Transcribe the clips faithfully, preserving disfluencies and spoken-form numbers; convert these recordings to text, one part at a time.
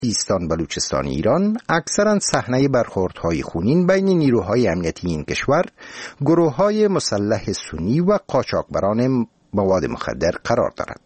سیستان بلوچستان ایران اکثرا صحنه برخوردهای خونین بین نیروهای امنیتی این کشور، گروه‌های مسلح سنی و قاچاقبران مواد مخدر قرار دارد.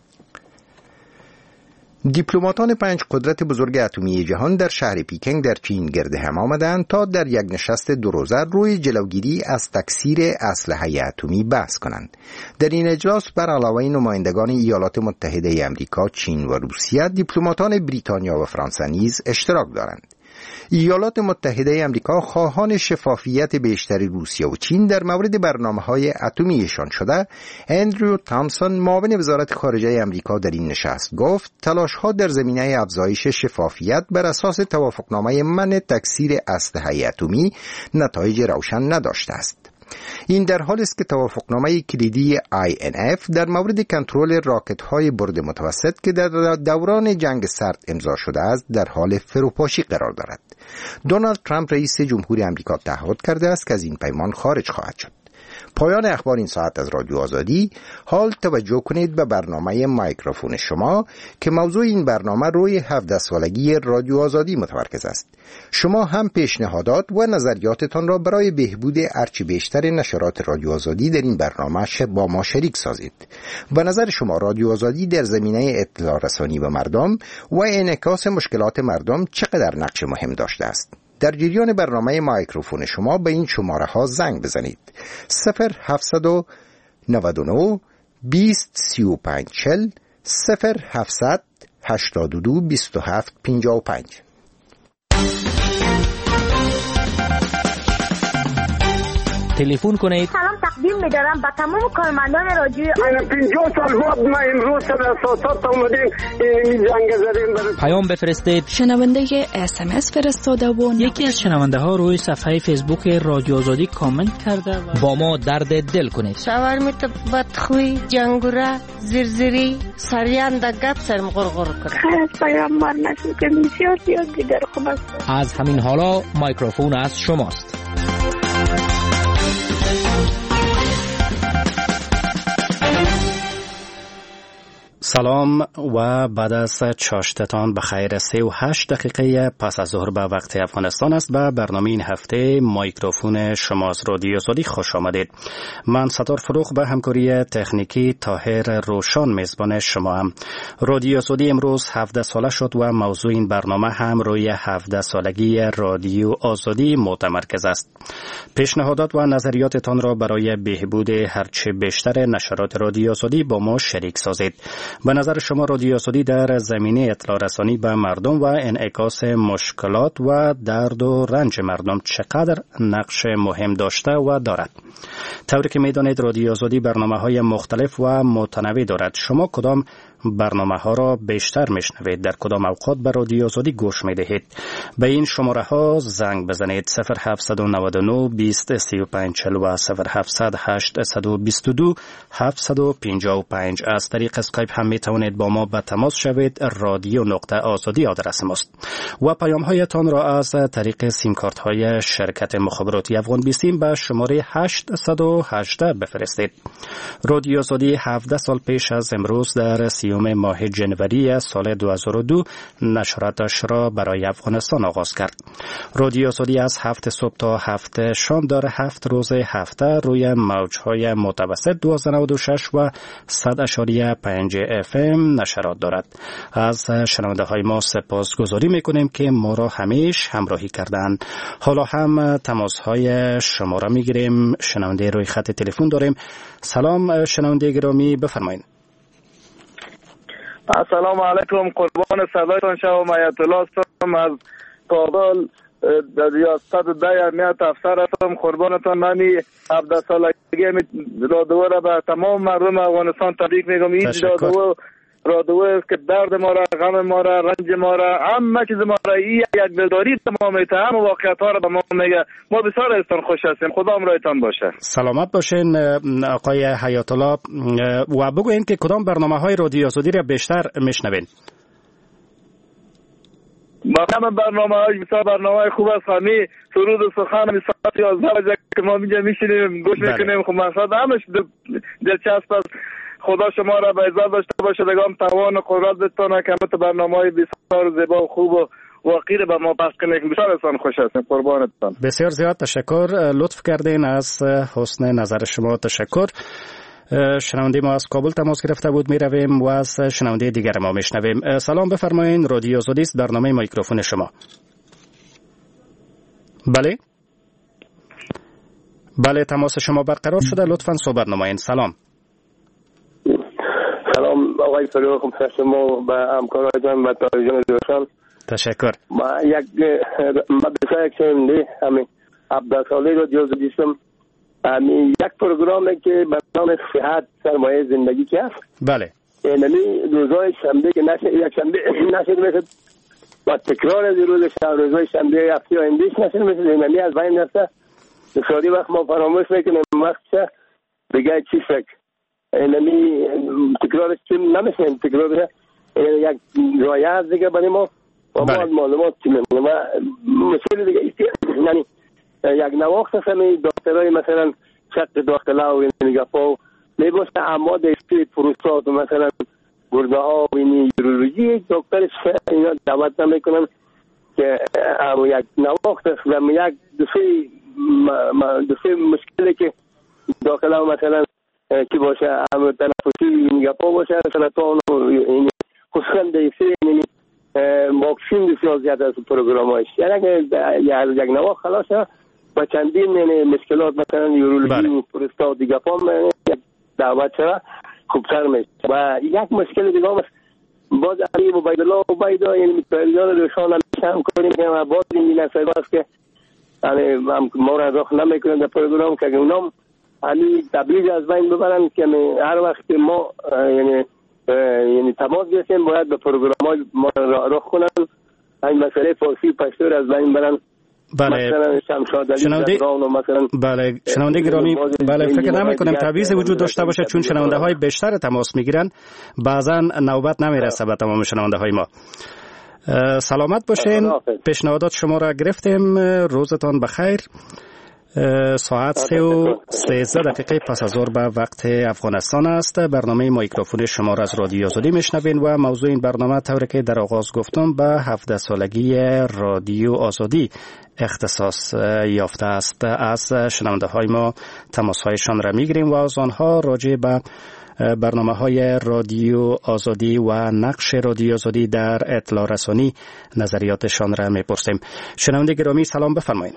دیپلماتان پنج قدرت بزرگ اتمی جهان در شهر پیکنگ در چین گرد هم آمدند تا در یک نشست دو روزه روی جلوگیری از تکثیر اسلحه اتمی بحث کنند. در این اجلاس بر علاوه نمایندگان ایالات متحده آمریکا، چین و روسیه، دیپلماتان بریتانیا و فرانسه نیز اشتراک دارند. ایالات متحده آمریکا خواهان شفافیت بیشتری روسیه و چین در مورد برنامه‌های اتمیشان شده، اندرو تامسون معاون وزارت خارجه آمریکا در این نشست گفت تلاش‌ها در زمینه افزایش شفافیت بر اساس توافقنامه منع تکثیر اسلحه اتمی نتایج روشن نداشته است. این در حالی است که توافقنامه کلیدی آی ان اف در مورد کنترل راکت‌های برد متوسط که در دوران جنگ سرد امضا شده است در حال فروپاشی قرار دارد. دونالد ترامپ رئیس جمهوری آمریکا تعهد کرده است که از این پیمان خارج خواهد شد. پایان اخبار این ساعت از رادیو آزادی. حال توجه کنید به برنامه مایکروفون شما که موضوع این برنامه روی هفده سالگی رادیو آزادی متمرکز است. شما هم پیشنهادات و نظریاتتان را برای بهبود ارچه بیشتر نشرات رادیو آزادی در این برنامه با ما شریک سازید. به نظر شما رادیو آزادی در زمینه اطلاع رسانی به مردم و انعکاس مشکلات مردم چقدر نقش مهم داشته است؟ در جریان برنامه مایکروفون شما به این شماره ها زنگ بزنید: صفر هفتصد و نود و نه بیست سی و پنج چهل، صفر هفتصد هشتاد و دو بیست و هفت پنجاه و پنج. تلفن کنید. سلام تقدیم می‌دارم به تمام کارمندان رادیو. من پنجاه سال بعد ما امروز در اساسات اومدیم این جنگ زدیم. پیام بفرستید. شنونده اس ام اس فرستاده و یکی از شنونده ها روی صفحه فیسبوک رادیو آزادی کامنت کرده و با ما درد دل کنید. شاورمیت بدخوی، جنگوره، زرزری، سریان در گپ سرم غرغر کنه. خیلی پیامبر نشد که بسیار زیاد دیگر خوب است. از همین حالا مایکروفون از شماست. سلام و بعد از چاشتتان بخیر. سه و هشت دقیقه پس از ظهر به وقت افغانستان است. به برنامه این هفته مایکروفون شماست رادیو آزادی خوش آمدید. من ستار فروغ به همکاری تکنیکی طاهر روشان میزبان شما هم. رادیو آزادی امروز هفده ساله شد و موضوع این برنامه هم روی هفده سالگی رادیو آزادی متمرکز است. پیشنهادات و نظریاتتان را برای بهبود هرچه بیشتر نشرات رادیو آزادی با ما شریک سازید. به نظر شما رادیو آزادی در زمینه اطلاع رسانی به مردم و انعکاس مشکلات و درد و رنج مردم چقدر نقش مهم داشته و دارد؟ طوری که میدانید رادیو آزادی برنامه‌های مختلف و متنوع دارد. شما کدام برنامه ها را بیشتر میشنوید؟ در کدام اوقات به رادیو آزادی گوش میدهید؟ به این شماره ها زنگ بزنید: صفر هفتصد و نود و نه بیست سی و پنج چهل و صفر هفتصد هشتصد و بیست و دو هفتصد و پنجاه و پنج. از طریق اسکایپ هم میتوانید با ما به تماس شوید. رادیو نقطه آزادی آدرس ماست و پیام هایتان را از طریق سیم کارت های شرکت مخابراتی افغان بیسیم به شماره هشتصد و هجده بفرستید. رادیو آزادی هفده سال پیش از امروز در سیوم ماه جنوری سال دو هزار و دو نشراتش را برای افغانستان آغاز کرد. رادیو آزادی از هفت صبح تا هفت شام در هفت روز هفته روی موجهای متوسط دویست و نود و شش و صد و پنج اف ام نشرات دارد. از شنونده های ما سپاسگزاری میکنیم که ما را همیشه همراهی کردند. حالا هم تماس های شما را میگیریم. شنونده روی خط تلفن داریم. سلام شنونده گرامی، بفرمایید. السلام علیکم، قربان صدایتان شوم. آیت الله هستم از کابل، در ریاست ده امنیت افسر هستم. قربانتان. نمی هفده سالگی رادیو را به تمام مردم افغانستان تبریک میگم. این رادیو رادیو است که درد ما را، غم ما را، رنج ما را، همه چیز ما را این یک دلداری ما میته، همه واقعیت ها را به ما میگه. ما بسیار ازتان خوش هستیم. خدا همراهتان باشه. سلامت باشین آقای حیات الله. و بگوین که کدام برنامه های رادیو آزادی را بیشتر میشنوین؟ ما همه برنامه های بسیار برنامه های خوب است. همی سرود و سخن همی ساعت یازده بجه که ما اینجا میشینیم گوش میکنیم. خب مقصد همش دلچسب است. خدا شما را به عزت داشته باشه، دگام توان و قدرت بتونه که همت برنامه‌های بسیار زیبا و خوب و واقعی به ما پس کنید. بسیار احسان خوش هستیم. قربانتان. بسیار زیاد تشکر، لطف کردین. از حسن نظر شما تشکر. شنونده ما از کابل تماس گرفته بود، می رویم و از شنونده دیگر ما میشنویم. سلام بفرمایین، رادیو آزادی است، برنامه میکروفون شما. بله بله تماس شما برقرار شده، لطفاً صحبت نمایید. سلام. سلام آقای فروخ، شما به همکارایتان و تایجان دوستان تشکر. ما یک مدرسه یک شنونده همین هفده ساله رادیو آزادی هستم. همین یک پروگرامی که به نام صحت سرمایه زندگی که هست. بله. یعنی روزهای شنبه که نشه یک شنبه نشد میشد و تکرار از روز شنبه، روزهای شنبه هفته آیندهش نشد میشد، یعنی از بین رفته. بسیاری وقت ما فراموش میکنیم وقت چه بگه چی فکر، یعنی تکرارش چون نمیشه، تکرار یک رایه هست دیگه برای ما و ما از معلومات چی میمونیم. و مسئله دیگه ایستی یعنی یک نواخت هست همی دکترهای مثلا شق داخله و این گفا میباشه اما دیستی پروستات و مثلا گرده ها و این یورولوژی دکترش اینا دعوت نمیکنن که اما یک نواخت هست و یک دوستی دوستی مشکلی که داخله و مثلا کی باشه اما تنفسی این گفا باشه سرطان و این خصوصا دیستی این واکسین بسیار زیاده از پروگرام هایش، یعنی که یک نواخت خلاص هست و چندین مشکلات مثلا یورولوژی پروستات دیگه پام دعوت شده خوبتر میشه. و یک مشکل دیگه هم باز علی عبیدالله عبیدا یعنی متولیان روشان هم کنیم که باز این نسایب هست که ما را رخ نمیکنن در پروگرام که اونام علی تبلیغ از بین ببرن که هر وقت ما یعنی یعنی تماس گرفتیم باید به پروگرام های ما رخ کنن، این مسئله فارسی پشتور از بین برن. بله شنونده بله شنونده گرامی، بله فکر نمی کنم تعویض وجود داشته باشه چون شنونده های بیشتر تماس میگیرن، بعضا نوبت نمیرسه به تمام شنونده های ما. سلامت باشین، پیشنهادات شما را گرفتیم، روزتان بخیر. ساعت سه و سیزده دقیقه پس از ظهر به وقت افغانستان است. برنامه میکروفون شما را از رادیو آزادی میشنوین و موضوع این برنامه طوری که در آغاز گفتم به هفده سالگی رادیو آزادی اختصاص یافته است. از شنونده های ما تماس هایشان را میگیریم و از آنها راجع به برنامه های رادیو آزادی و نقش رادیو آزادی در اطلاع رسانی نظریاتشان را میپرسیم. شنونده گرامی سلام بفرمایید.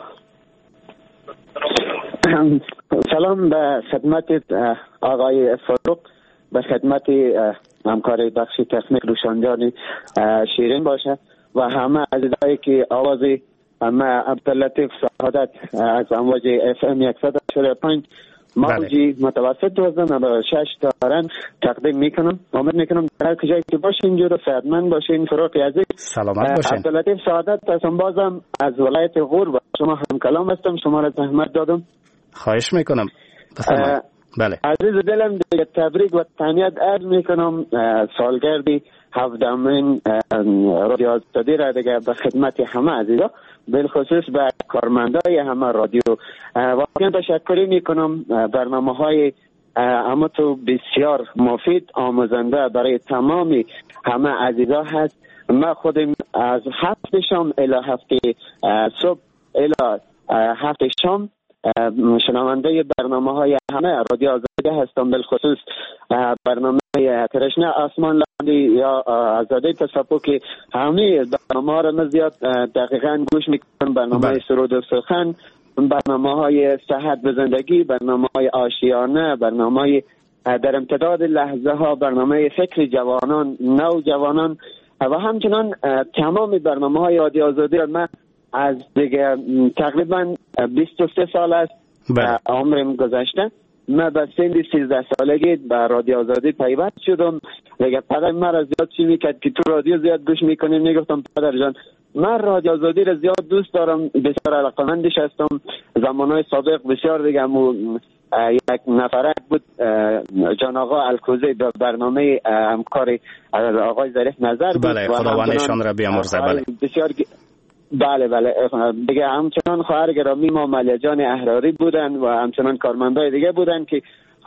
سلام به خدمت آقای فاروق، به خدمت همکار بخش تکنیک روشنجان شیرین باشه و همه عزیزایی که آواز همه عبداللطیف سعادت از امواج اف ام صد و چهل و پنج موجی متوسط دوازده نود و شش دارن تقدیم میکنم. امید میکنم در کجایی که باشین جور و صحتمند باشین. فروغ عزیز سلامت باشین. عبداللطیف سعادت هستم، بازم از ولایت غور و شما هم کلام هستم، شما را زحمت دادم. خواهش میکنم. بفرمایید. بله عزیز دلم دیگه تبریک و تهنیت عرض میکنم سالگردی هفدهمین رادیو آزادی را دیگه به خدمت همه عزیزا، بالخصوص به کارمندای همه رادیو واقعا تشکر میکنم. برنامه های اما تو بسیار مفید آموزنده برای تمامی همه عزیزا هست. من خودم از هفت شام الی هفت صبح الی هفت شام شنونده برنامه های همه رادیو آزادی هستم، بالخصوص برنامه ترشنه آسمان لاندی یا آزادی تصفو که همه برنامه ها را من زیاد دقیقا گوش میکنم. برنامه سرود و سخن، برنامه های صحت به زندگی، برنامه های آشیانه، برنامه های در امتداد لحظه ها، برنامه فکر جوانان، نو جوانان و همچنان تمام برنامه های رادیو آزادی را من از دیگه تقریبا بیست و سه سال است عمرم گذشته. من به سن سیزده سالگی به رادیو آزادی پیوست شدم. دیگه پدر من را زیاد چی میکرد که تو رادیو زیاد گوش میکنی، میگفتم پدر جان من رادیو آزادی را زیاد دوست دارم، بسیار علاقه‌مندش هستم. زمانهای سابق بسیار دیگه مو یک نفره بود جان آقا الکوزی به برنامه همکار آقای ظریف نظر بود. بله خداوندشان را بیامرزه. بله بسیار بله بله دیگه همچنان خواهر گرامی ما ملیه جان احراری بودن و همچنان کارمندای دیگه بودن که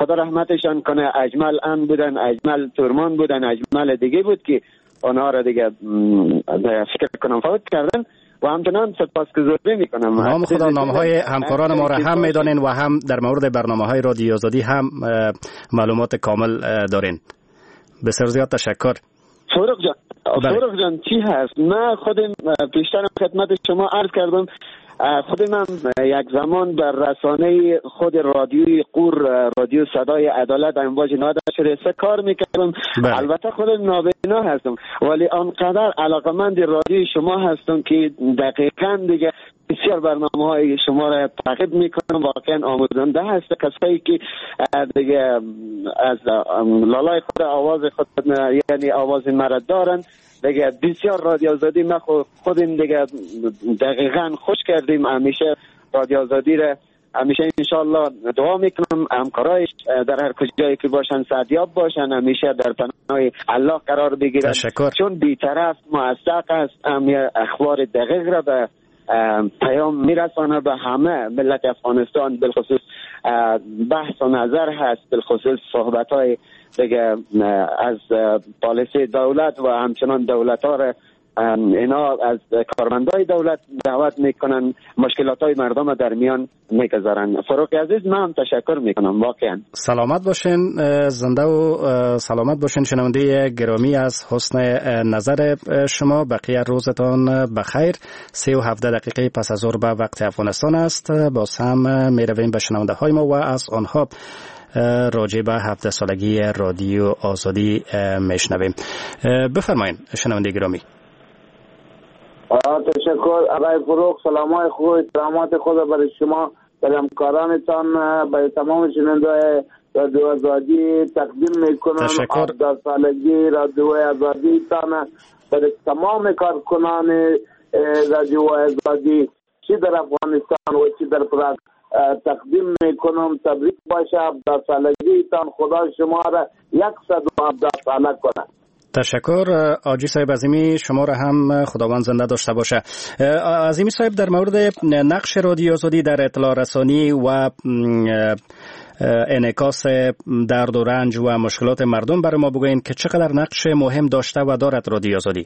خدا رحمتشان کنه، اجمل ان بودن، اجمل تورمان بودن، اجمل دیگه بود که آنها را دیگه فکر کنم فوت کردن و همچنان سپاسگزاری میکنم. نام خدا نامهای همکاران ما را هم میدانین و هم در مورد برنامه های رادیو آزادی هم معلومات کامل دارین. بسیار زیاد تشکر. فروغ جان، فروغ جان چی هست؟ من خودم پیشتر خدمت شما عرض کردم، خودم هم یک زمان در رسانه خود رادیوی قور، رادیو صدای عدالت امواج نود و سه کار میکردم. البته خودم نابینا هستم ولی آنقدر علاقمند رادیوی شما هستم که دقیقاً دیگه بسیار برنامه های شما را تعقیب میکنم. واقعا آموزنده هست. کسایی که دیگه از لالای خود آواز خود یعنی آواز مرا دارن دیگه بسیار رادیو آزادی ما خودم دیگه دقیقاً خوش کردیم. همیشه رادیو آزادی را همیشه انشالله دعا میکنم همکارایش در هر کجایی که باشن سعدیاب باشن، همیشه در پناه الله قرار بگیرن، چون بی‌طرف موثق است. هم اخبار دقیق را به پیام میرسانه به همه ملت افغانستان. بالخصوص بحث و نظر هست، بالخصوص صحبت های دیگه از پالیسی دولت و همچنان دولت ها را اینا از کارمندای دولت دعوت میکنن، مشکلات های مردم در میان میگذارن. فروغ عزیز من هم تشکر میکنم. واقعا سلامت باشین، زنده و سلامت باشین شنونده گرامی. از حسن نظر شما بقیه روزتان بخیر. سه و هفده دقیقه پس از ظهر به وقت افغانستان است. باز هم میرویم به شنونده های ما و از آنها راجع به هفده سالگی رادیو آزادی میشنویم. بفرمایید شنونده گرامی. تشکر آقای فروغ. سلامای خود، احترامات خود برای شما، برای همکارانتان، برای تمام شنونده‌های رادیو آزادی تقدیم میکنم. هفده سالگی رادیو آزادی تان برای تمام کارکنان رادیو آزادی چی در افغانستان و چی در پراگ تقدیم میکنم. تبریک باشه هفده سالگی تان. خدا شما را صد و هفده ساله کنه. تشکر آجی صاحب عظیمی، شما را هم خداوند زنده داشته باشه. عظیمی صاحب در مورد نقش رادیو آزادی در اطلاع رسانی و انعکاس درد و رنج و مشکلات مردم برای ما بگوین که چقدر نقش مهم داشته و دارد رادیو آزادی.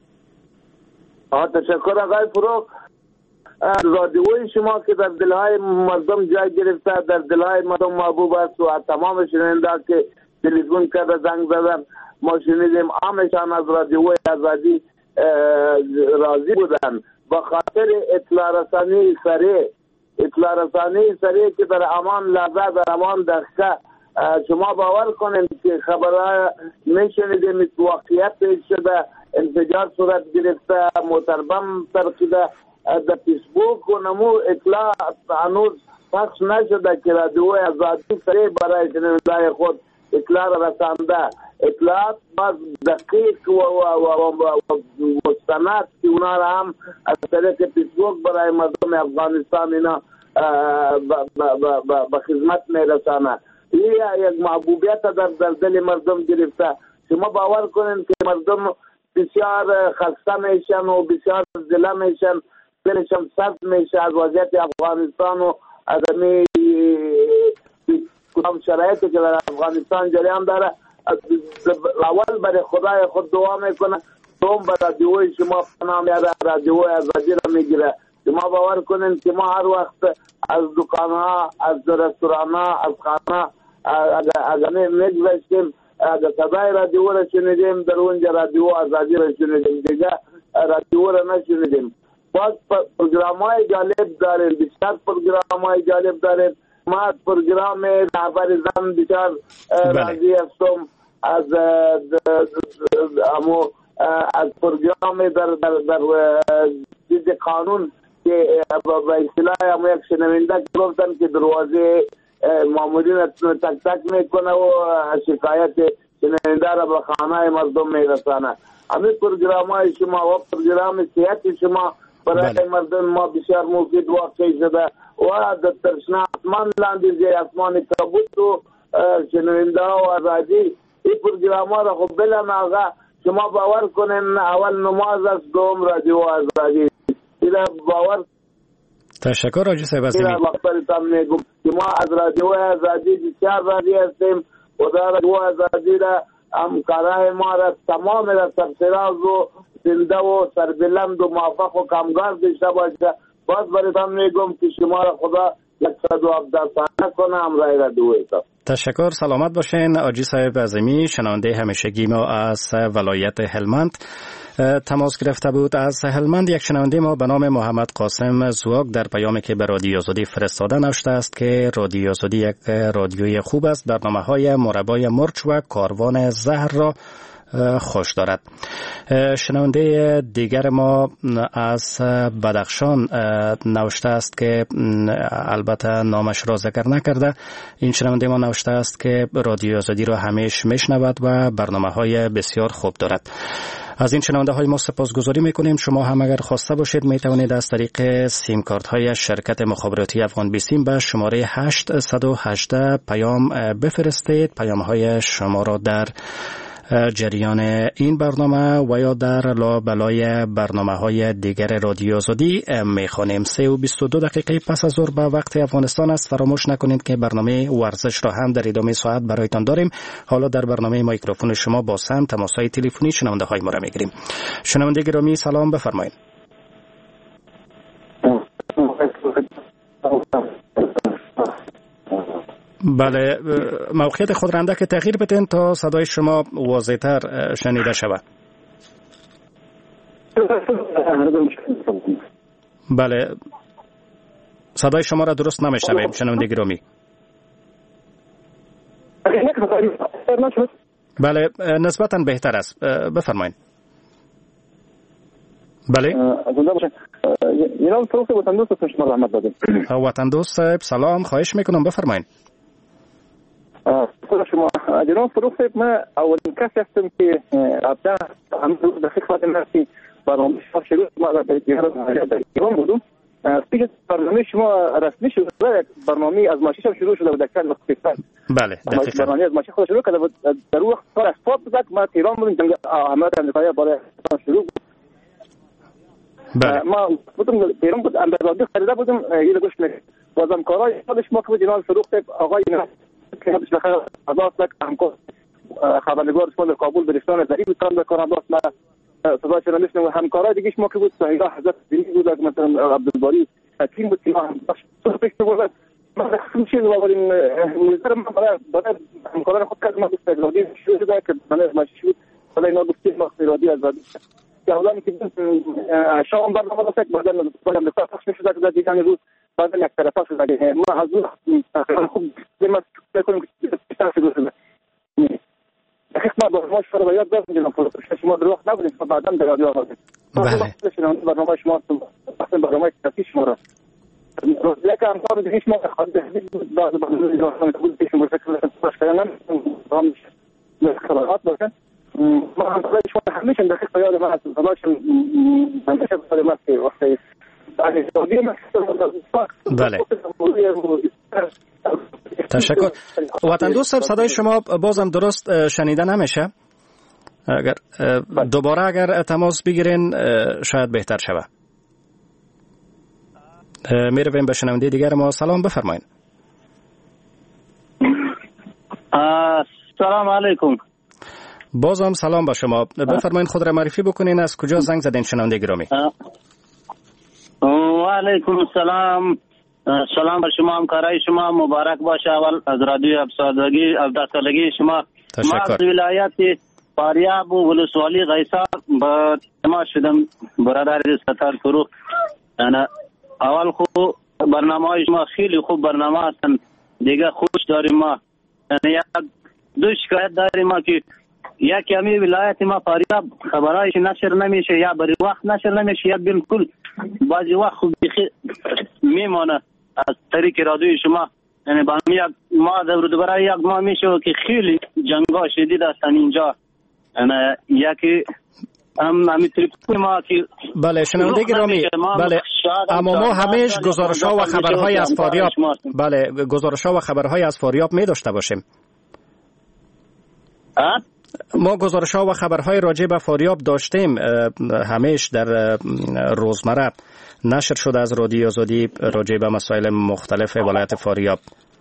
تشکر آقای فروغ. رادیوی شما که در دلهای مردم جای گرفته، در دلهای مردم محبوب است و تمام شنونده که تلفن کرده زنگ زدن ما شنیدیم همشان از رادیوی آزادی راضی بودن با خاطر اطلاع رسانی سریع، اطلاع رسانی سریع که در امان لحظه در امان دقیقه. شما باور کنید که خبرها میشنیدیم واقعیت پیش شده، انفجار صورت گرفته، موتربم ترکیده، در فیسبوک و نمو اطلاع هنوز پخش نشده که رادیوی آزادی سریع برای شنونده خود اطلاع رسانده. اطلاعات باز دقیق و, و, و, و مستند که اونا را هم از طریق فیسبوک برای مردم افغانستان اینا به خدمت میرسانه. این یک محبوبیت در, در دل مردم گرفته. شما باور کنین که مردم بسیار خسته میشن و بسیار زله میشن، دلشان سرد میشه از وضعیت افغانستان و آدمی کدام شرایطی که در افغانستان جریان داره. اول برای خدای خود دعا میکنه، دوم برای رادیوی شما پناه میاره، رادیوی آزادی را میگیره. شما باور کنین که ما هر وقت از دکانها، از رستورانها، از خانه اگر میگذاشتیم اگر صدای رادیو را شنیدیم در اونجا رادیو آزادی را شنیدیم، دیگه رادیو را نشنیدیم. باز پروگرام های جالب داریم، بسیار پروگرام های جالب داریم. ما پروگرام رهبر زن بسیار راضی هستم از امو از پروگرام در در در چیز قانون که با اصطلاح امو یک شنونده گفتن که دروازه مامورین تک تک میکنه و شکایت شنونده را به خانه مردم میرسانه. همین پروگرام های شما و پروگرام صحت شما برای بله. مردم ما بسیار مفید واقع شده و در ترشنه اسمان لاندی زیر اسمان کبوت و شنونده و آزادی. این پروگرام ها را خب بلن آقا شما باور کنین اول نماز است، دوم رادیو آزادی. این باور تشکر آجی صاحب عظیمی. مخبرتان میگم که ما از رادیو آزادی بسیار راضی هستیم. خدا رادیو آزادی را همکارای ما را تمام را سرفراز و زنده و سربلند و موفق و کامگار داشته باشه. باز براتون میگم که شما را خدا صد و هفده ساله کنه همراه رادیو. تشکر، سلامت باشین آجی صاحب عظیمی. شنونده همیشگی ما از ولایت هلمند تماس گرفته بود. از هلمند یک شنونده ما به نام محمد قاسم زواگ در پیامی که به رادیو آزادی فرستاده نوشته است که رادیو آزادی یک رادیوی خوب است، برنامه‌های مربای مرچ و کاروان زهر را خوش دارد. شنونده دیگر ما از بدخشان نوشته است که البته نامش را ذکر نکرده. این شنونده ما نوشته است که رادیو آزادی را همیشه میشنود و برنامه‌های بسیار خوب دارد. از این شنونده های ما سپاسگزاری میکنیم. شما هم اگر خواسته باشید می توانید از طریق سیم کارت های شرکت مخابراتی افغان بیسیم به شماره هشت یک هشت پیام بفرستید. پیام های شما را در جریان این برنامه و یا در لابلای برنامه های دیگر رادیو آزادی میخوانیم. سه و بیست و دو دقیقه پس از ظهر به وقت افغانستان است. فراموش نکنید که برنامه ورزش را هم در ادامه ساعت برایتان داریم. حالا در برنامه میکروفون شما با سم تماس های تلفنی شنونده های ما را میگیریم. شنونده گرامی سلام، بفرمایید. بله، موقعیت خود رنده که تغییر بدین تا صدای شما واضح‌تر شنیده شود. بله، صدای شما را درست نمیشنویم شنونده گرامی. بله، نسبتاً بهتر است، بفرمایید. بله، جناب فروخت وطن دوست شما رحمت بدیم. وطن دوست صاحب سلام، خواهش میکنم بفرمایید. شما جناب فروخت ما اولین کسی هستم که ابدا هم در خدمت مرسی برنامه شما شروع ما در ایران بودم. پیش برنامه شما رسمی شد، برنامه از ماشین هم شروع شده بود در وقت. بله، دقیقاً. برنامه از ماشین خود شروع کرده بود. در وقت کار اسباب بود ما ایران بودیم، جنگ عملیات امریکایی برای شروع بود. بله. ما بودم ایران بود، امبرادی خریده بودم یه گوش می بازم کارای خودش ما که جناب فروخت آقای که خودش بخیر عباس لک همکار خبرنگار اسپان کابل برستان ضریب تان به کار عباس ما صدا چرا میشنم همکارای دیگه ما که بود سایدا حضرت دینی بود مثلا عبدالباری حکیم بود که ما صحبت بود. ما خصوص چیز اولین نظر ما برای برای همکاران خود کردم. ما دوست اجازه شروع شده که من ماشین شد ولی اینا گفتیم ما اراده از که اولا که شام برنامه داشت بعدا بعدم دکتر پخش می‌شد در دیگه روز بعدا یک طرفه شد که ما حضور خوب ما بکنیم که استفاده کنیم. دقیق ما برنامه شما رو یاد دادم جناب فروخت شما در وقت نبودید بعدا در رادیو آمدید. بله. برنامه شما اصلا برنامه کافی شما را لکه همکار دیگه شما خالد حبیب بعد برنامه جوان بود که شما فکر باش کردن هم خلاصات باشه. ما هم خواهد شما همیشه دقیق یاد من هست خداشم همیشه بساله من که وقتی بله. تشکر. وطن دوست صاحب صدای شما بازم درست شنیده نمیشه. اگر دوباره اگر تماس بگیرین شاید بهتر شود. میرویم به شنونده دیگر ما. سلام، بفرمایید. سلام علیکم. بازم سلام با شما. بفرمایید خود را معرفی بکنین، از کجا زنگ زدین شنونده گرامی؟ و علیکم السلام. سلام بر شما، همکارای شما مبارک باشه. اول از رادیو ابسادگی هفده سالگی شما. تشکر. ما از ولایت فاریاب و ولسوالی غیسا با تماس شدم برادر ستار فروخت. انا اول خوب برنامه های شما خیلی خوب برنامه هستن دیگه، خوش داریم ما. یعنی دو شکایت داریم ما که یا کمی ولایت ما فاریاب خبرایش نشر نمیشه یا بری وقت نشر نمیشه یا بالکل بعضی وقت خوب میمانه از طریق رادیوی شما. یعنی با ما در برای یک ماه میشه که خیلی جنگا شدید هستن اینجا. یعنی یکی هم همی تلفن ما که بله شنونده گرامی، بله اما ما همیشه گزارش‌ها و خبرهای از فاریاب بله گزارش‌ها و خبرهای از فاریاب می داشته باشیم. ما گزارش ها و خبرهای راجع به فاریاب داشتیم، همیش در روزمره نشر شده از رادیو آزادی راجع به مسائل مختلف ولایت فاریاب.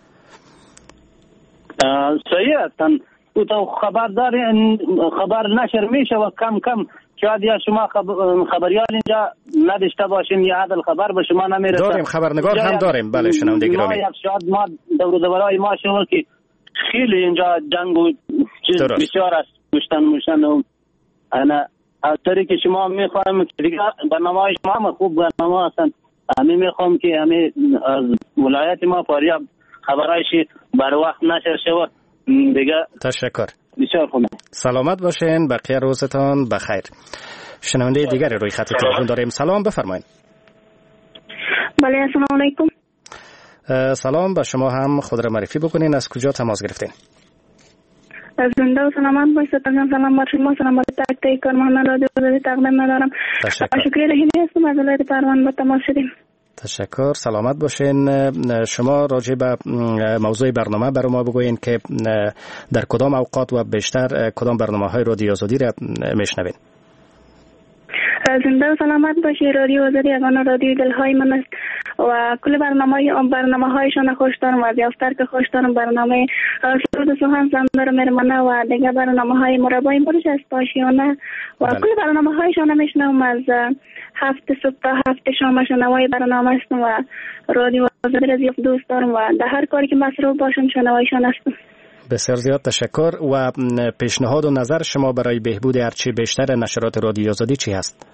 صحیح است. او تو خبر دارین، خبر نشر میشه و کم کم شاید یا شما خبریال اینجا نداشته باشین یا عدل خبر به شما نمیرسه. داریم خبرنگار هم داریم. بله شنونده گرامی. شاید ما دور دورای ما شما که خیلی اینجا جنگ و چیز بسیار است، کشتن موشتن و انا از طریق که شما میخوایم که دیگه برنامه شما هم خوب برنامه هستن. همین میخوام که همین از ولایت ما فاریاب خبرایشی بر وقت نشر شود دیگه. تشکر. بسیار خوب. سلامت باشین، بقیه روزتان بخیر. شنونده دیگری روی خط تلفن داریم. سلام بفرمایید. بله السلام علیکم. سلام، به شما هم خود را معرفی بکنین، از کجا تماس گرفتین؟ زنده و سلامت باشید. سلام بر شما، سلام بر تک تک کارمندان رادیو آزادی تقدیم ندارم. تشکر. شکریه رحیمی هستم از ولایت پروان به تماس شدیم. تشکر، سلامت باشین. شما راجع به موضوع برنامه برای ما بگوین که در کدام اوقات و بیشتر کدام برنامه های رادیو آزادی را میشنوین؟ زنده و سلامت باشی. رادیو آزادی اگان رادیو دلهای من است و کل برنامه برنامه هایشان خوش دارم و از یافتر که خوش دارم برنامه سرود سخن زندار مرمانه و دیگه برنامه های مربای برش است باشیانه و بله. کل برنامه هایشان میشنم از هفت صبح تا هفت شام شنوای برنامه هستم و رادیو آزادی را زیاد دوست دارم و در هر کاری که مصروف باشم شنوایشان هستم. بسیار زیاد تشکر. و پیشنهاد و نظر شما برای بهبود هرچی بیشتر نشرات رادیو آزادی چی هست؟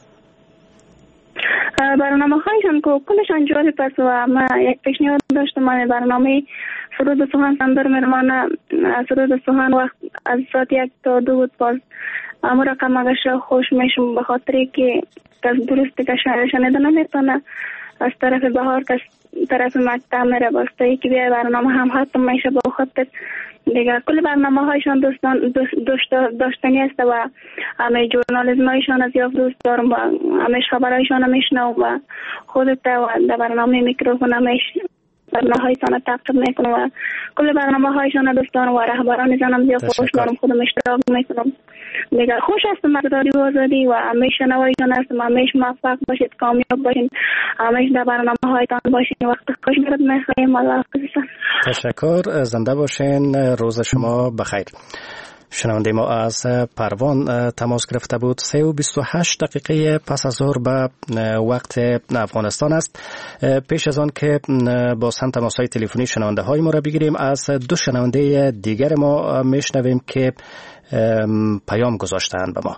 برنامه هایشان که کلشان جالب است و ما یک پیشنهاد داشتم. من برنامه سرود سخن زندار مرمانه سرود سخن وقت از ساعت یک تا دو بود، باز اما رقم اگرش خوش میشم به خاطری که درسته که شنیده نمیتونه از طرف بهار که طرف مکتب میره باسته که بیا برنامه هم حتم میشه با خاطر دیگه کل برنامه هایشان دوستان دوست داشتنی است و همه جورنالیزم هایشان از یافت دوست دارم و همه خبرهایشان میشنم و خودت و در برنامه میکروفون همیش برنامه هایشان تعقیب میکنم و کل برنامه هایشان دوست دارم و رهبران زنم زیاد خوش دارم، خودم اشتراک میکنم دیگه. خوش هستم از رادیو آزادی و همیشه شنوایتان هستم. همیشه موفق باشید، کامیاب باشین، همیشه در برنامه هایتان باشین. وقت خوش برد میخوایم. الله حافظ. تشکر، زنده باشین، روز شما بخیر. شنونده ما از پروان تماس گرفته بود. سه و بیست و هشت دقیقه پس از ظهر به وقت افغانستان است. پیش از آن که با سن تماس های تلفنی شنونده های ما را بگیریم، از دو شنونده دیگر ما میشنویم که پیام گذاشتن به ما.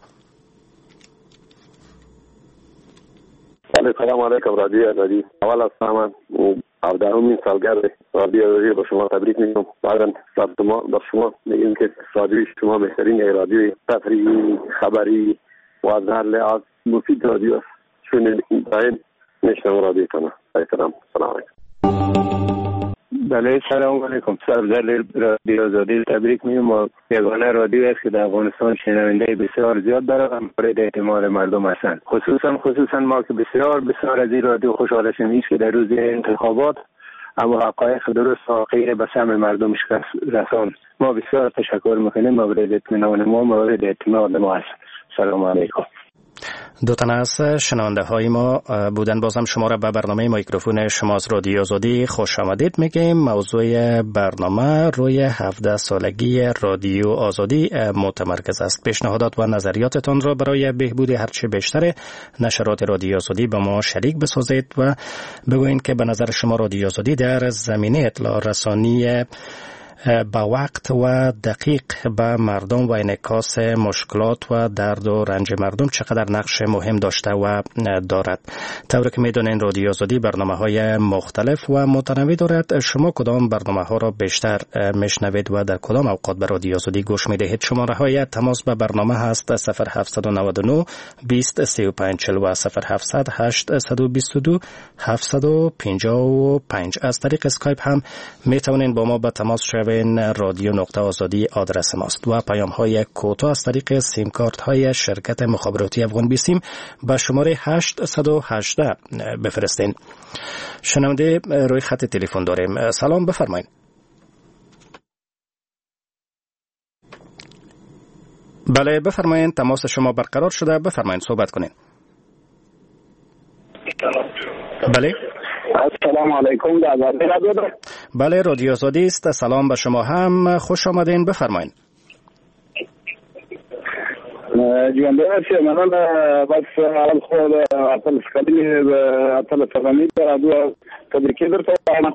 سلام علیکم رادیو آزادی. اول از همه هفدهمین سالگرد رادیو آزادی با شما تبریک میگم. بعدا ما با شما میگیم که رادیوی شما بهترین رادیوی تفریحی خبری و از هر لحاظ مفید رادیو است. چون دائم میشنم رادیوتون. سلام سلام علیکم. بله سلام علیکم. سرور رادیو آزادی تبریک میگم و یگانه رادیو است که در افغانستان شنونده بسیار زیاد داره و مورد اعتماد مردم هستند. خصوصا خصوصا ما که بسیار بسیار از این رادیو خوشحال هستیم که در روز انتخابات اما حقایق درست و غیر به سمع مردم رسان. ما بسیار تشکر میکنیم. مورد اطمینان ما مورد اعتماد ما است. سلام علیکم. دو تن از شنونده های ما بودن. بازم شما را به برنامه میکروفون شما از رادیو آزادی خوش آمدید میگیم. موضوع برنامه روی هفده سالگی رادیو آزادی متمرکز است. پیشنهادات و نظریاتتان را برای بهبود هرچه بیشتر نشرات رادیو آزادی با ما شریک بسازید و بگویید که به نظر شما رادیو آزادی در زمینه اطلاع رسانی با وقت و دقیق به مردم و انعکاس مشکلات و درد و رنج مردم چقدر نقش مهم داشته و دارد. طوری که میدونین رادیو آزادی برنامه های مختلف و متنوع دارد. شما کدام برنامه ها را بیشتر میشنوید و در کدام اوقات به رادیو آزادی گوش میدهید؟ شماره های تماس به برنامه هست صفر هفت نه نه بیست سی و پنج چهل و صفر هفت هشت بیست و دو هفتصد و پنجاه و پنج. از طریق اسکایپ هم میتونین با ما به تماس شوید. رادیو نقطه آزادی آدرس ماست و پیام های کوتاه از طریق سیم کارت های شرکت مخابراتی افغان بیسیم به شماره هشت یک هشت بفرستین. شنونده روی خط تلفن داریم. سلام بفرمایید. بله بفرمایید، تماس شما برقرار شده، بفرمایید صحبت کنید. بله السلام علیکم. بله رادیو آزادی است. سلام به شما هم، خوش آمدین، بفرمایید. جوان باشید. من بس اول خود اطلاع سکالی اطلاع فهمی در دو تبریکی در تو.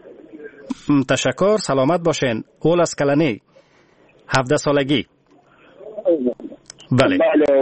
تشکر، سلامت باشین. اول از کلانی هفده سالگی. بله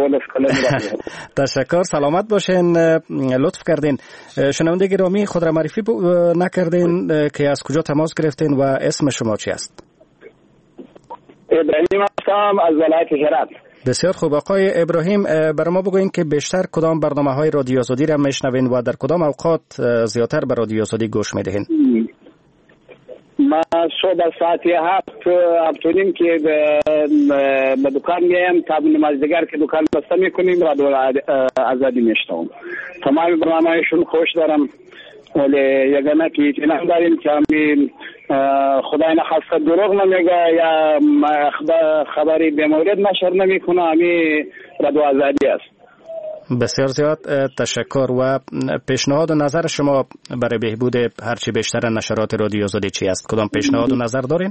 تشکر، سلامت باشین. لطف کردین. شنونده گرامی، خود را معرفی نکردین که از کجا تماس گرفتین و اسم شما چی است؟ ابراهیم هستم از ولایت هرات. بسیار خوب آقای ابراهیم، برای ما بگوین که بیشتر کدام برنامه های رادیو آزادی را میشنوین و در کدام اوقات زیادتر به رادیو آزادی گوش میدهین؟ ما صبح ساعت هفت هفتونیم که به دکان میایم تا نمازدیگر که دکان بسته میکنیم رادیو آزادی میشنوم. تمام برنامه‌هایشون خوش دارم، ولی یگانه که اطمینان داریم که همین خدای نخواسته دروغ نمیگه یا خبری به مورد نشر نمیکنه، همین رادیو آزادی است. بسیار زیاد تشکر. و پیشنهاد و نظر شما برای بهبود هرچی بیشتر نشرات رادیو آزادی چی است؟ کدام پیشنهاد و نظر دارین؟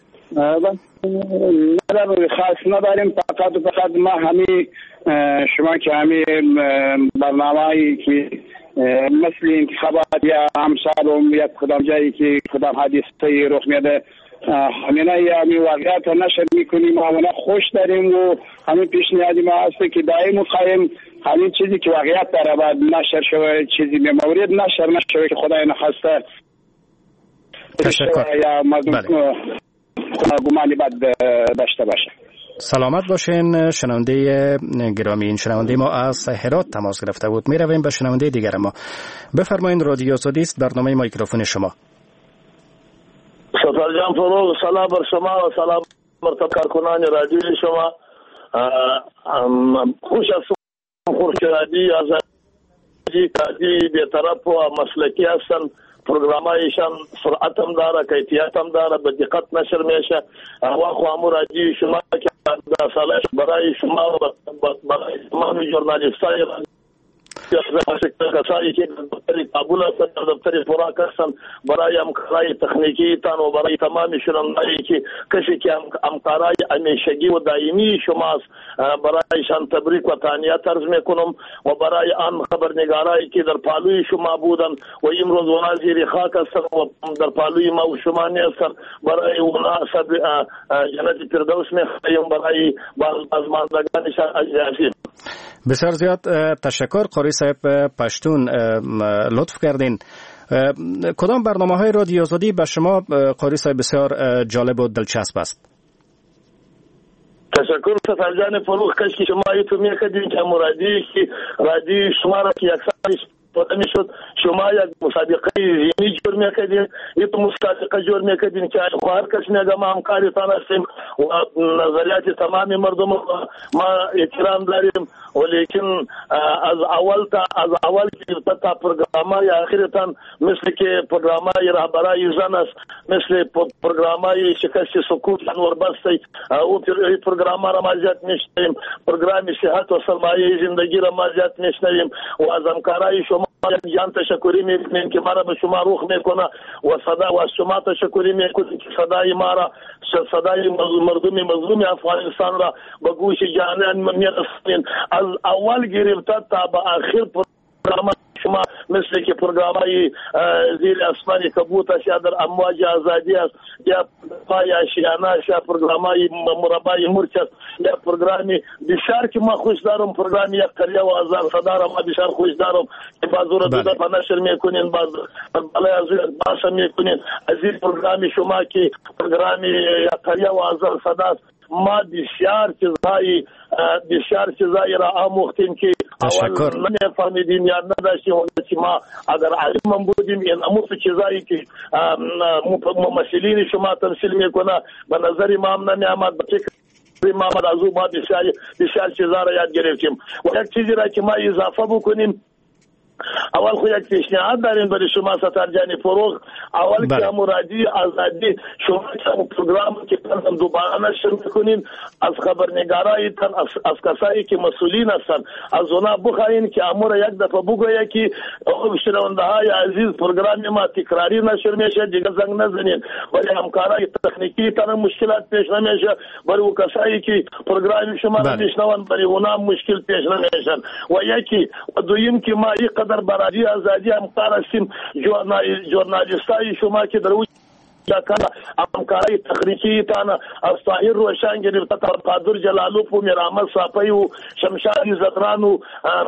نظر خاص نداریم، فقط و فقط ما همین شما که همین برنامه‌ای که مثل انتخابات یا امثال و یک کدام جایی که کدام حادثه‌ای رخ میده همینه یا همین واقعیت نشر میکنیم، همینه خوش داریم و همین پیشنهادی ما هست که دائم مخواهیم همین چیزی که واقعیت داره باید نشر شوه، چیزی به مورد نشر نشوه که خدای نخواسته تشکر یا مردم گمانی بد داشته باشه. سلامت باشین. شنونده گرامی، این شنونده ما از هرات تماس گرفته بود. می رویم به شنونده دیگر ما. بفرمایید، رادیو آزادی است، برنامه میکروفون شما. سفر جان فروغ، سلام بر شما و سلام مرتب کارکنان رادیو شما. خوش هستم، خورشیدی آزادی کادی بی‌طرف و مسلکی هستن. پروگرامایشان سرعت هم داره، کیفیت هم داره، به دقت نشر میشه. اخوا خو رادیو شما که در سالش برای شما و برای تمام ژورنالیستای کسایی که دفتر کابل هستن، دفتر فراق هستن، برای همکارای تکنیکی تان و برای تمام شنوندایی که کسی که همکارای همیشگی و دائمی شماست، برایشان تبریک و تهنیت عرض میکنم و برای آن خبرنگارایی که در پالوی شما بودن و امروز اونا زیر خاک هستن و در پالوی ما و شما نیستن، برای اونا جنت فردوس میخوایم، برای بازماندگانشان عزیزیم. بسیار زیاد تشکر. قاری صاحب پشتون لطف کردین. کدام برنامه های رادیو آزادی به شما قاری صاحب بسیار جالب و دلچسب است؟ تشکر سفر جان فروغ، کاش که شما ایتو میکردین که مرادی که رادیو شما را که یکسان پتا میشد، شما یک مسابقه ذهنی جور میکردین، ایتو مسابقه جور میکردین که هر کس میگه ما همکارتان هستیم و نظریات تمام مردم ما احترام داریم، ولیکن از اول تا از اول که تا پروگرامای آخرتان مثل که پروگرامای رهبرای زن است، مثل پروگرامای شکست سکوت انور بستی او پروگرام را ما زیاد میشنویم، پروگرام صحت و سرمایه زندگی را ما زیاد میشنویم و از همکارای شما جان تشکری میکنیم که ما را به شما روح میکنه و صدا و از شما تشکری میکنیم که صدای ما را صدای مردم مظلوم افغانستان را به گوش جانان میرسونین. از اول گرفته تا به آخر پروگرام شما مثل که پروگرامای زیر اسمان کبوت است یا در امواج آزادی است یا پای آشیانه است یا پروگرامای مربای مرچ است یا پروگرامی بسیار که ما خوش دارم، پروگرامی یک قریه و آزار صدا را ما بسیار خوش دارم که بازو را دوده پا نشر میکنین، باز بلای از باسا میکنین. از این پروگرامی شما که پروگرامی یک قریه و آزار صدا است ما بسیار چیزهایی بسیار چیزهایی را آموختیم که اول نمیفهمیدیم یا نداشتیم، که ما اگر علم بودیم این امور چیزهایی که ممثلین شما تمثیل میکنه به نظر ما هم نمیامد، به فکر ما از ما بسیار بسیار چیزها را یاد گرفتیم. و یک چیزی را که ما اضافه بکنیم اول خو یک پیشنهاد داریم برای شما ستار جان فروغ. اول که مرادی آزادی شما که پروگرام که تنظیم دوباره نشر میکنین از خبرنگارایتان از, از کسایی که مسئولین هستن از اونا بخواین که امور یک دفعه بگویه که شنونده های عزیز پروگرام ما تکراری نشر میشه دیگه زنگ نزنین. برای همکارای تکنیکی تان مشکلات پیش نمیشه، برای کسایی که پروگرام شما نمیشنون برای اونا مشکل پیش نمیشه. و یکی و دویم که ما این قدر برای آزادی همکار هستیم ژورنالیستای شما که در کنه همکارای تخریجی تانا از طاهر روشن گرفته تا قادر جلالوف و میرامل صافی و شمشادی زدران و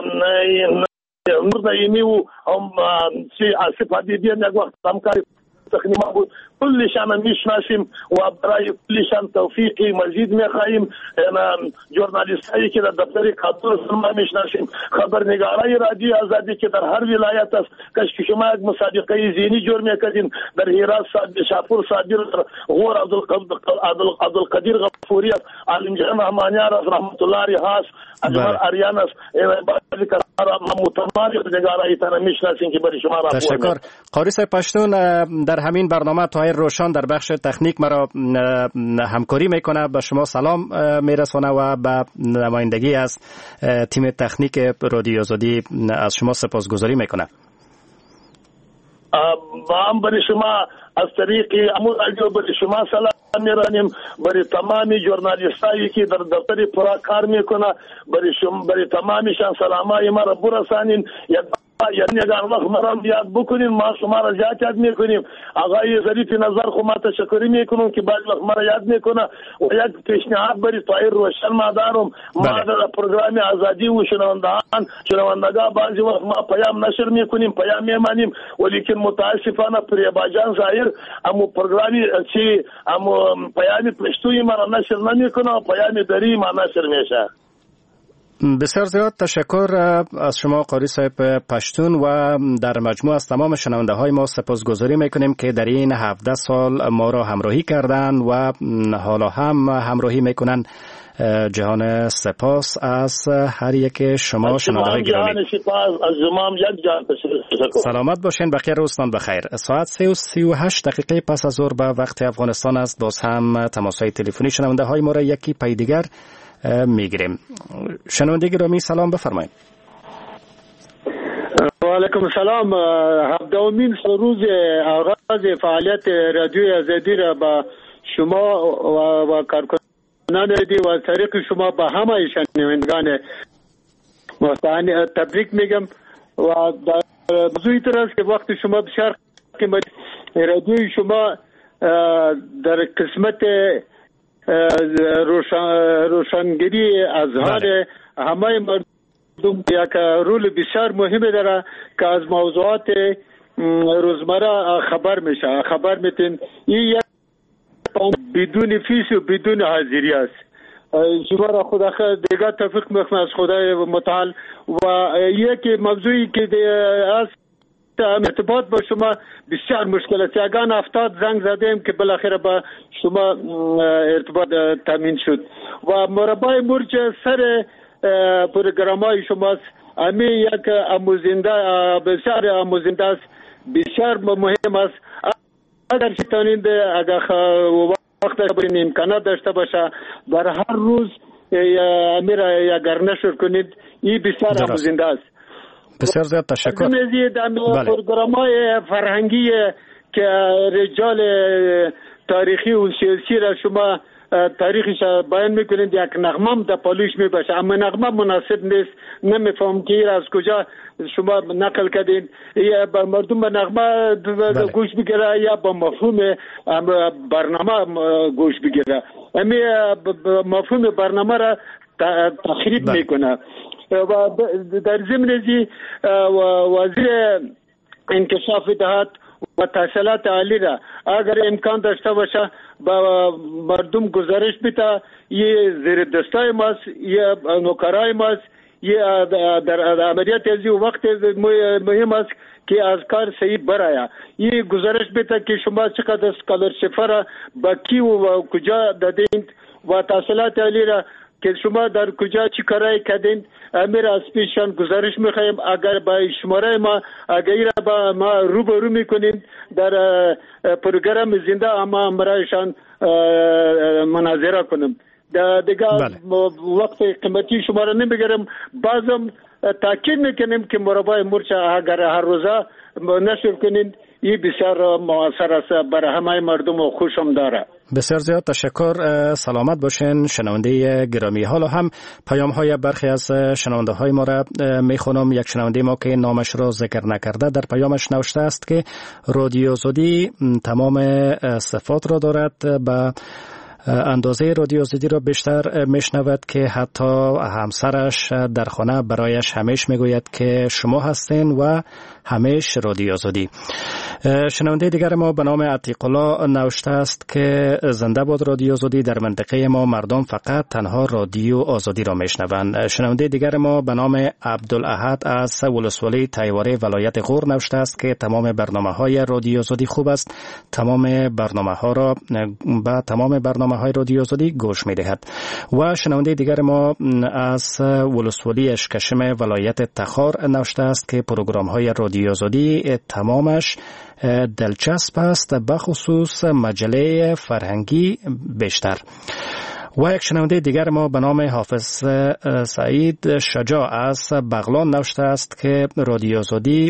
نور نعیمی و آصف حبیبی یک وقت همکاری تخنیما بود. کلشان میشناسیم و برای کلشان توفیقی مزید میخواهیم. ژورنالیستایی که در دفتر کادر ما میشناسیم، خبرنگارای رادیو آزادی که در هر ولایت است. کاش که شما یک مسابقه ذهنی جور میکردین در هرات شاپور صادر، غور عبدالقدیر غفوری، عالم جان رحمانیار رحمت الله ریاض اجمل اریانس بعضی کارا متمایز نگارای تن میشناسیم که برای شما را تشکر. قاری صاحب پشتون در همین برنامه طاهر روشن در بخش تکنیک مرا همکاری میکنه، به شما سلام میرسونه و به نمایندگی از تیم تکنیک رادیو آزادی از شما سپاسگزاری میکنه. با هم برای شما از طریق امور رادیو برای شما سلام میرانیم، برای تمامی ژورنالیستایی که در دفتر پرا کار میکنه برای شما برای تمامیشان سلامای ما را برسانین. یعنی اگر وقت مرا یاد بکنین ما شما را زیاد یاد میکنیم. آقای ظریف نظر خو ما تشکری میکنم که بعد وقت مرا یاد میکنه و یک پیشنهاد برای طاهر روشن ما دارم. ما در پروگرام آزادی و شنوندگان شنوندگان بعضی وقت ما پیام نشر میکنیم پیام میمانیم ولیکن متاسفانه پریباجان ظاهر اما پروگرامی چی اما پیام پشتوی ما نشر نمیکنه و پیام دری ما نشر میشه. بسیار زیاد تشکر از شما قاری صاحب پشتون و در مجموع از تمام شنونده های ما سپاسگزاری میکنیم که در این هفده سال ما را همراهی کردن و حالا هم همراهی میکنن. جهان سپاس از هر یک شما شنونده های گرامی. سلامت باشین، بخیر روزتان بخیر. ساعت سه و سی و هشت دقیقه پس از ظهر به وقت افغانستان است. باز هم تماس های تلفنی شنونده های ما را یکی پی دیگر میگیریم. شنونده گرامی سلام بفرمایید. و علیکم السلام. هفدهمین روز آغاز فعالیت رادیو آزادی را با شما و, و کارکنان رادیو و طریق شما با همه شنوندگان مستعان تبریک میگم و در موضوعی تر است که وقت شما بسیار قیمتی. رادیو شما در قسمت روشن روشنگری اذهان همه مردم یک رول بسیار مهم داره که از موضوعات روزمره خبر میشه خبر میتین. این یک بدون فیس و بدون حاضری است. شما را خدا دیگه توفیق میخوام از خدای متعال. و یک موضوعی که است ارتباط با شما بسیار مشکل است. یگان افتاد زنگ زدیم که بالاخره با شما ارتباط تامین شد و مربای مرج سر پروگرامای شماست. امی یک آموزنده بسیار آموزنده است، بسیار مهم است. اگر شتانید اگر وقت برین امکانات داشته باشه در هر روز امی را اگر نشر کنید این بسیار آموزنده است. بسیار زیاد تشکر. بله. پروگرام‌های فرهنگی که رجال تاریخی و سیاسی را شما تاریخش بیان میکنید یک نغمه در پالوش میباشه اما نغمه مناسب نیست. نمیفهم که از کجا شما نقل کردین. یا با مردم به نغمه بله. گوش بگیره یا با مفهوم برنامه گوش بگیره. امی مفهوم برنامه را تخریب بله. میکنه. و در ضمن ازی وزیر انکشاف دهات و تحصیلات عالی را اگر امکان داشته باشه با مردم گزارش بده. یه زیر دستای ماست، یه نوکرای ماست، یه در عملیات ازی وقت مهم است که از کار صحیح برای یه گزارش بده که شما چقدر اسکالرشپ را با کی و کجا دادید و تحصیلات عالی را که شما در کجا چی کارای کردین، امیر از پیشان گزارش میخوایم. اگر با شماره ما اگر با ما روبرو میکنین در پروگرام زنده اما امرایشان مناظره کنیم. دیگه وقت قیمتی شما را نمیگیرم. بازم تاکید میکنیم که مربای مورچه اگر هر روزه نشر کنین، این بسیار موثر است برای همه مردم و خوشم داره. بسیار زیاد تشکر. سلامت باشین شنونده گرامی. حالا هم پیام های برخی از شنونده های ما را میخونم. یک شنونده ما که نامش را ذکر نکرده در پیامش نوشته است که رادیو زودی تمام صفات را دارد، به اندازه رادیو زودی را بیشتر میشنود که حتی همسرش در خانه برایش همیش میگوید که شما هستین و همیش رادیو زودی. شنونده دیگر ما به نام عتیق الله نوشته است که زنده باد رادیو زودی، در منطقه ما مردم فقط تنها رادیو آزادی را میشنوند. شنونده دیگر ما به نام عبدالاحد از ولسوالی تیوره ولایت غور نوشته است که تمام برنامه‌های رادیو زودی خوب است، تمام برنامه‌ها را با تمام برنامه های رادیو زودی گوش می دهد. و شنونده دیگر ما از ولسوالی اشکشم ولایت تخار نوشته است که پروگرام های رادیو زودی تمامش دلچسب است، بخصوص مجله فرهنگی بیشتر. و یک شنونده دیگر ما به نام حافظ سعید شجاع از بغلان نوشته است که رادیو زودی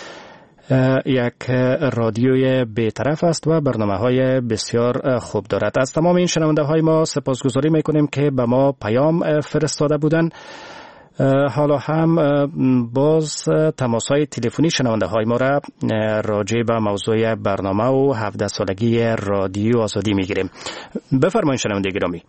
یک رادیوی بی‌طرف است و برنامه‌های بسیار خوب دارد. از تمام این شنونده های ما سپاسگزاری میکنیم که به ما پیام فرستاده بودند. حالا هم باز تماس‌های تلفنی شنونده های ما را راجع به موضوع برنامه و هفده سالگی رادیو آزادی میگیریم. بفرمایید شنونده گرامی.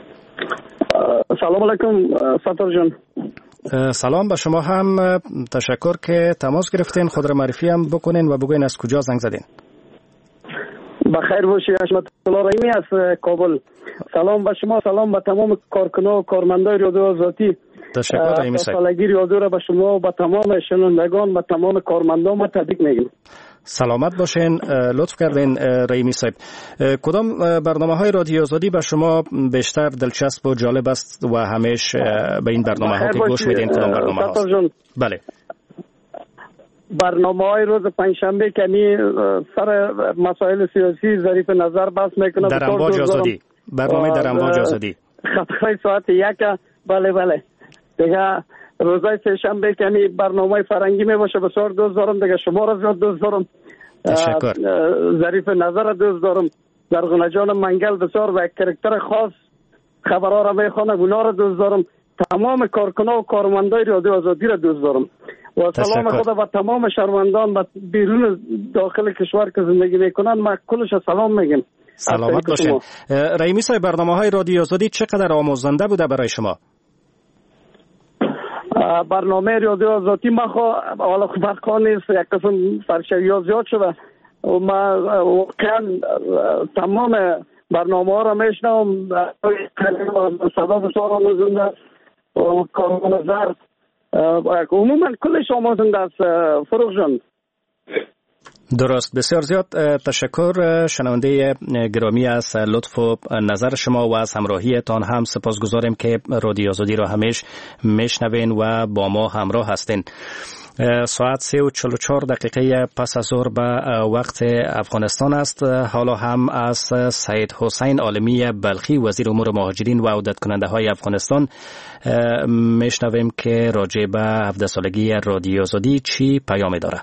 سلام علیکم ساتور جان. سلام به شما هم. تشکر که تماس گرفتین. خود را معرفی هم بکنین و بگوین از کجا زنگ زدین. بخیر باشی. حشمت الله رحیمی از کابل. سلام به شما، سلام به تمام کارکنان و کارمندان رادیو آزادی. تشکر رحیمی صاحب. سالگی رادیو را به شما و به تمام شنوندگان و تمام کارمندان ما تبریک میگیم. سلامت باشین. لطف کردین رحیمی صاحب. کدام برنامه های رادیو آزادی به شما بیشتر دلچسب و جالب است و همیش به این برنامه ها که گوش میدین کدام برنامه هاست؟ بله. برنامه های روز پنجشنبه که می سر مسائل سیاسی ظریف نظر بحث میکنه. در امواج آزادی. برنامه در امواج آزادی. خطای ساعت یک. بله بله. دیگه روزای سه شنبه که می برنامه فرنگی می باشه بسیار دوست دارم. دیگه شما را زیاد دوست دارم. تشکر. ظریف نظر دوست دارم. زرغونه جان منگل بسیار و یک کرکتر خاص خبرها را میخونه، اونا را دوست دارم. تمام کارکنان و کارمندای رادیو آزادی را دوست دارم. و سلام خدا و تمام شهروندان و بیرون داخل کشور که زندگی میکنن ما کلش سلام میگیم. سلامت باشین. رحیمی صاحب، برنامه های رادیو آزادی چقدر آموزنده بوده برای شما؟ برنامه رادیو آزادی ما خو حالا وقتا نیست، یک قسم سرشویات زیاد شده و ما واقعا تمام برنامه ها را میشنم. صدا بسیار آموزنده و کارمنظر عموما کلش آموزنده است فروغ جان. درست. بسیار زیاد تشکر شنونده گرامی از لطف و نظر شما و از همراهیتان هم سپاسگزاریم که رادیو آزادی را همیش میشنوین و با ما همراه هستین. ساعت سه و چهل و چهار دقیقه پس از ظهر به وقت افغانستان است. حالا هم از سید حسین عالمی بلخی وزیر امور مهاجرین و عودت کننده های افغانستان میشنویم که راجع به هفده سالگی رادیو آزادی چی پیامی داره.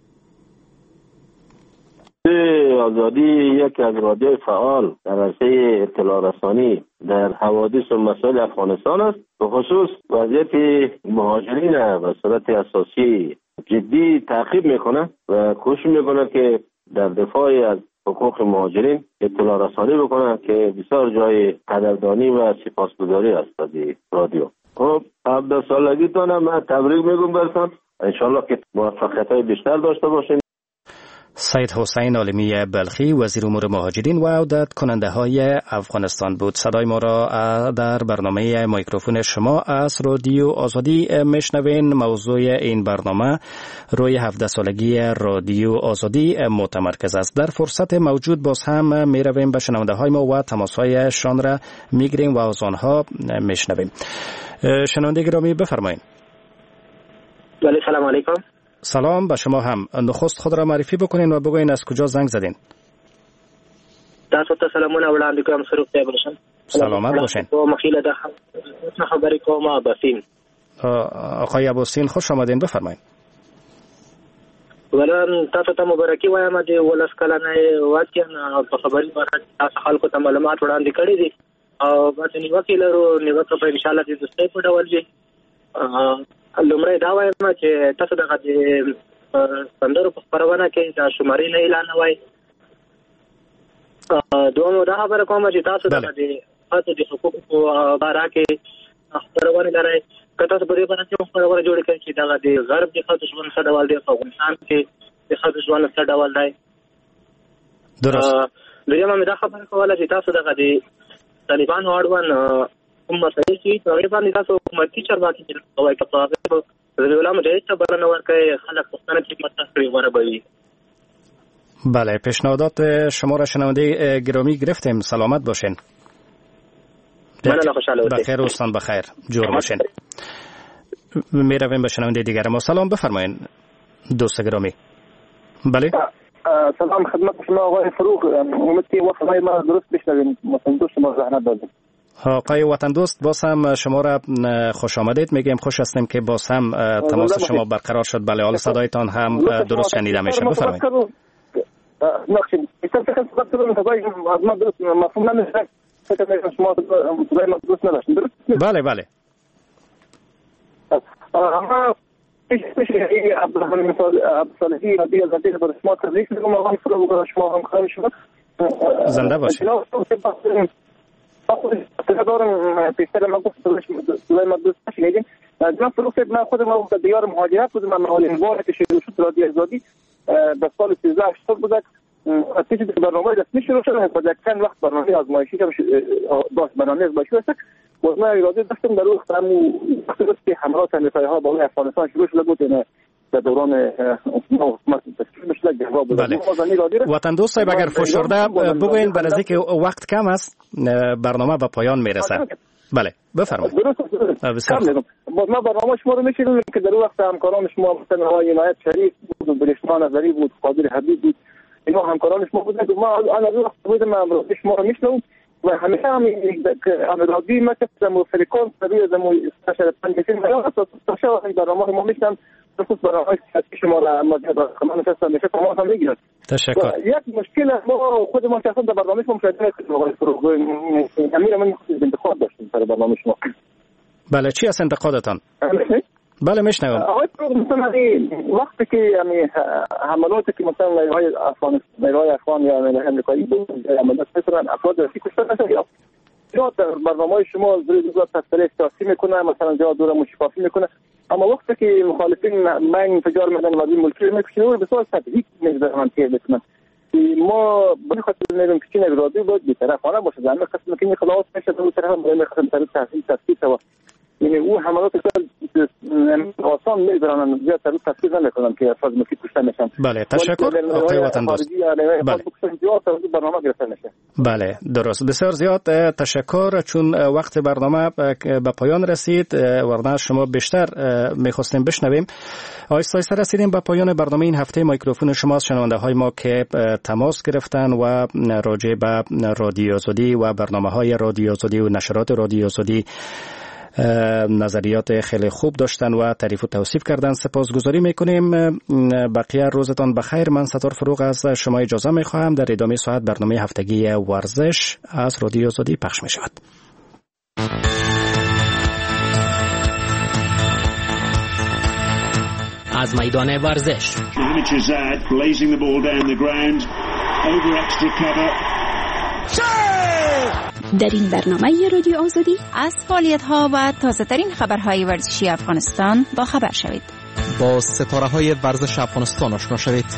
آزادی یکی از رادیوی فعال در عرصه اطلاع رسانی در حوادث و مسائل افغانستان است. به خصوص وضعیت مهاجرین به صورت اساسی جدی تعقیب میکنه و کوشش میکنه که در دفاع از حقوق مهاجرین اطلاع رسانی بکنه که بسیار جای قدردانی و سپاسگزاری است از رادیو. خب هفده سالگیتون هم تبریک میگم براتون. انشالله که موفقیت‌های بیشتر داشته باشین. سید حسین عالمی بلخی وزیر امور مهاجرین و عودت کننده های افغانستان بود. صدای ما را در برنامه میکروفون شما از رادیو آزادی میشنوین. موضوع این برنامه روی هفده سالگی رادیو آزادی متمرکز است. در فرصت موجود باز هم میرویم به شنونده های ما و تماس هایشان را میگیریم و از آنها میشنویم. شنونده گرامی بفرمایید. بله سلام علیکم. سلام به شما هم. نخست خود را معرفی بکنین و بگوین از کجا زنگ زدین. تاسو ته سلامونه وړاندې کوم سروق ته برشم. سلامت باشین. او مخیله ده خبرې کوم اباسین. آقای اباسین خوش آمدین، بفرمایید. ولن تاسو ته مبارکي وایم چې ولس کلنه واقعا په خبري باندې تاسو خلکو ته معلومات وړاندې کړی دي او باندې نیوکه لرو نیوکه په ان شاء الله د دوستۍ په ډول دي. لومړی دا وایم چې تاسو دغه د سندرو په خبرونه کې د شمارې نه اعلان وای. دوم دا خبره کوم چې تاسو دغه د خاطر د حقوقو باره کې خبرونه لرئ. کته په دې باندې چې خبرونه جوړ کړئ چې دغه د غرب د خاطر ژوند څه ډول دی په افغانستان کې د خاطر ژوند څه ډول دی. درست. دویمه مې دا خبره کوله چې تاسو دغه د طالبانو اړوند کوم مسایل چې هغه باندې تاسو حکومتي چارواکي چې کوي که په هغه د علماء مجاهد ته بلنه ورکړي خلک پښتنه چې متأثر وره بوي. بله، پیشنهادات شما را شنونده گرامی گرفتیم. سلامت باشین. من خوشحال باشید. بخیر اوستان بخیر. جور باشین. می رویم به شنونده دیگر ما. سلام بفرمایید دوست گرامی. بله. سلام خدمت شما آقای فروغ. امیدوارم وقت ما درست بشنویم. مثلا دوست ما زحمت دادیم. آقای وطن دوست، باز هم شما را خوش آمدید میگیم. خوش هستیم که باز هم تماس شما برقرار شد. بله، حالا صدایتان هم درست شنیده میشه. بفرمایید. نقش استفاده کنم تا باید ما درست مفهوم نمیشه. فکر شما ما درست نداشتیم. بله بله. اما پیش پیش عبدالرحمن عبدالصالحی رضی الله عنه بر شما تبریک میگم. آقای فروغ شما هم خیلی شما زنده باشید. خود دارم پیشتر ما گفت سوی ما دوست نشنیدیم. جناب فروغ صاحب، من خودم در دیار مهاجرت بودم. من اولین بار که شروع شد رادیو آزادی در سال سیزده هشتاد بود. از پیش برنامه رسمی شروع شد. بعد یک چند وقت برنامه آزمایشی که باش برنامه آزمایشی است. باز من اراده داشتم در وقت همون وقتی که حملات امریکایی‌ها بالای افغانستان شروع شده بود در دوران حکومت تشکیل بشه جواب بله. وطن دوست صاحب، اگر فشرده بگوین برای اینکه وقت کم است برنامه به پایان میرسه. بله بفرمایید. بسیار باز ما برنامه شما رو میشنویم که در وقت همکاران شما مثلا آقای عنایت شریف بود، برشما نظری بود، قادر حبیب بود، اینا همکاران شما بودن. ما انا در وقت بودم من شما رو میشنوم و همیشه هم امرادی ما که زمو فریکون سریع زمو استشاره پنجشین میان اساس تشاور برنامه ما میشنم خصوص برنامه که شما را مجید کمان هستن میشه تمام هم میگیرد. تشکر. یک مشکل ما خود ما شخصا در برنامه شما مشاهده کردیم آقای فروغ. امیر من خود انتقاد داشتیم سر برنامه شما. بله، چی است انتقادتان؟ بله میشنوم. آقای فروغ مثلا وقتی که یعنی حملاتی که مثلا نیروهای افغان نیروهای افغان یا نیروهای امریکایی بود عملیات میکنن افراد رسی کشته نشد یا یا در برنامه شما زیر دوزار تصویر سیاسی میکنه مثلا جا دور مشفافی میکنه. اما وقتی که مخالفین من انفجار میدن مردم ملکی رو میکشن و بسیار تبعیض میذارن که بکنن. ما به خاطر میگم که چین اقتصادی باید بی‌طرفانه باشه. در قسم که خلاص میشه دو طرف هم میخوام طرف تحصیل تفکیک و یعنی او حملات آسان میذارن زیاد طرف تفکیک نمیکنن که افراد ملکی کشته میشن. بله تشکر آقای وطن دوست. بله درست، بسیار زیاد تشکر. چون وقت برنامه به پایان رسید ورنه شما بیشتر میخواستیم بشنویم. آیسته آیسته رسیدیم به پایان برنامه این هفته. میکروفون شما شنونده های ما که تماس گرفتن و راجع به رادیو آزادی و برنامه های رادیو آزادی و نشرات رادیو آزادی نظریات خیلی خوب داشتن و تعریف و توصیف کردن. سپاسگزاری میکنیم. بقیه روزتان بخیر. من ستار فروغ از شما اجازه میخواهم. در ادامه ساعت برنامه هفتگی ورزش از رادیو آزادی پخش میشود. از میدان ورزش در این برنامه رادیو آزادی از فعالیت‌ها و تازه‌ترین خبرهای ورزشی افغانستان با خبر شوید. با ستاره‌های ورزش افغانستان آشنا شوید.